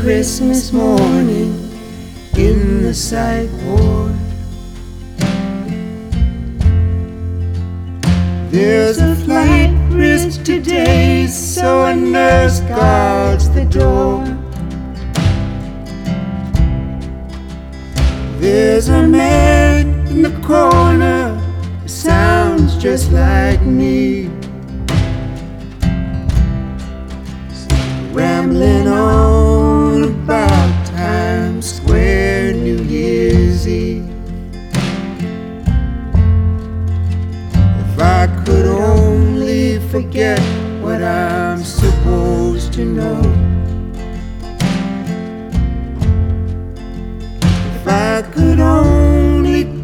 Christmas morning in the psych ward. There's a flight risk today, so a nurse guards the door. There's a man in the corner who sounds just like me, rambling on about Times Square, New Year's Eve. If I could only forget what I'm supposed to know.